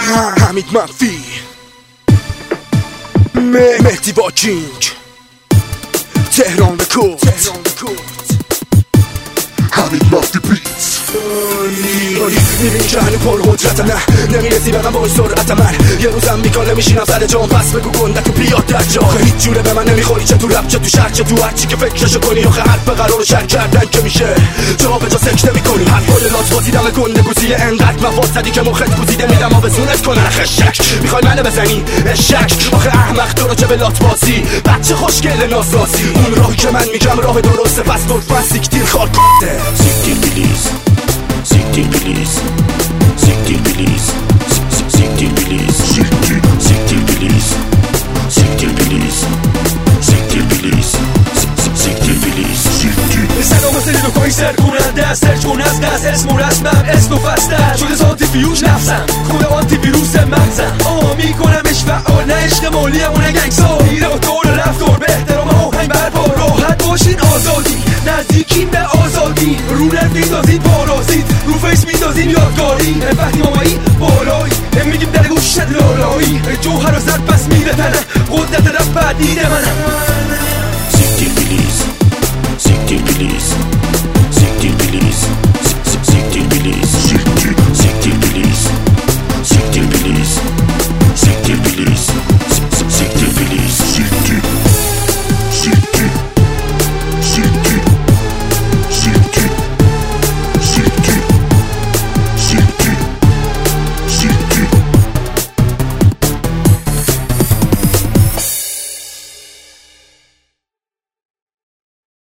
حمید منفی مهدی با کینگ تهران رکورد حمید منفی بیت میبینی که هنو پر قدرتم نه نمیرسی بقم با سرعت من یه روزم بیکار نمیشینم سر جام پس بگو گندت و بیاد در جا هیچ جوره به من نمیخوری چه تو رپ چه تو شهر چه تو هرچی که فکرشو کنی آخه حرف قرار شر کردن که میشه جا به جا سکته میکنی حرفای لات بازی دم گنده گوزیه انقدر مفاد زدی که مخت گوزیده میدم آبزونت کنن خشک میخوای منو بزنی اشک آخه احمق تو رو چه به لات بازی بچه خوشگل ناسازی اون راهی که من میگم راه درسته پس لطفا سیکتیر خار کنده سیکتیر بلیز سیکتیر بلیز سیکتیر بلیز سیکتیر بلیز سیکتیر بلیز سیکتیر بلیز سیکتیر بلیز سیکتیر بلیز سلام و سلید و کوین سر کننده سرچ کن از قصد اسم و رسمم اسم و فستر شده سانتی فیوش نفسم خود آنتی ویروس مغزم میکنمش فعال نه عشق مالی همونه گنگسا میره و طور رفتار به احترام آهنگ برپا راحت باشین آزادی نزدیکین به آزادی رو نت میدازید پارازید رو فیس میدازید یادگاری وقتی مامایی بالایی میگیم در گوشت لالایی جوهر و زد پس میره تنم قدرت رفت بعد دیده منم